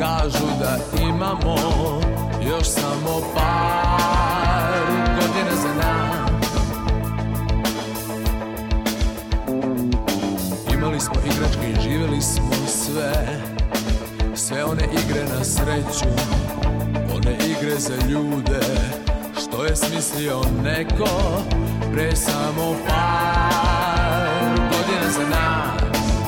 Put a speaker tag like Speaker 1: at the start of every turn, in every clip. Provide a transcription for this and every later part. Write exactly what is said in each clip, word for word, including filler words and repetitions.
Speaker 1: Kažu da imamo još samo par godina za nas. Imali smo igračke i živjeli smo sve, sve one igre na sreću, one igre za ljude, što je smislio neko pre samo par godina za nas.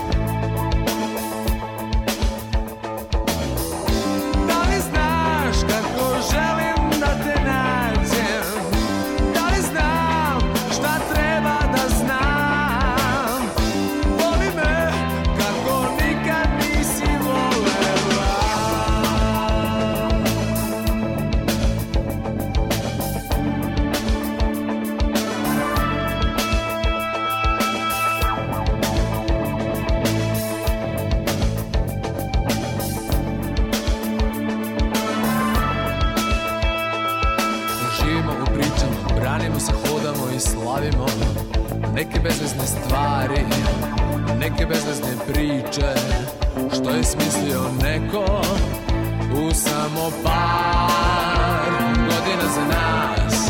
Speaker 1: Slavimo neke bezvezne stvari, neke bezvezne priče, što je smislio neko u samo par godina za nas.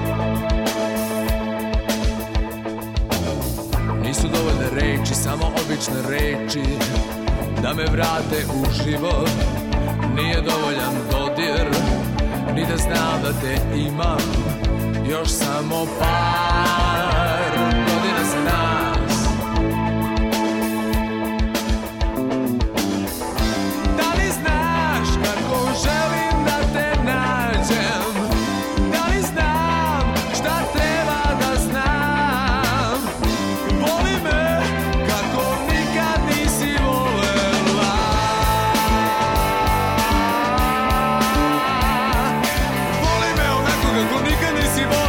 Speaker 1: Nisu dovoljne reči, samo obične reči, da me vrate u život. Nije dovoljan dodir, ni da znam da te imam još samo par godina za nas. Da li znaš kako želim da te nađem? Da li znam šta treba da znam? Voli me kako nikad nisi volela. Voli me onako kako nikad nisi volela.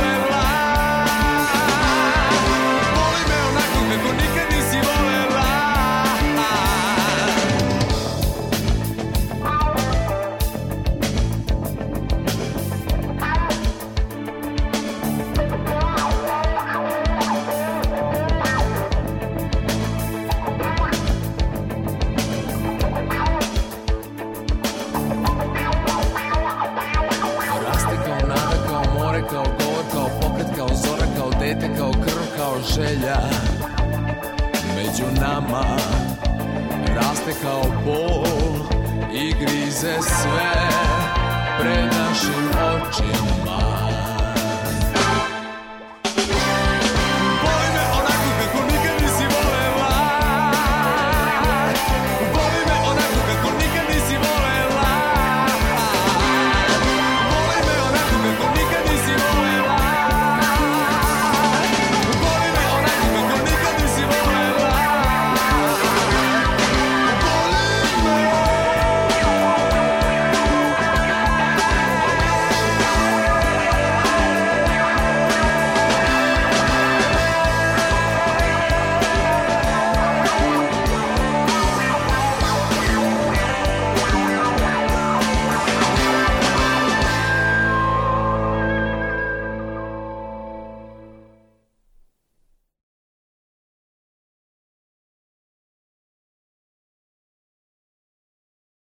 Speaker 1: Želja među nama raste kao bol i grize sve pred našim očima.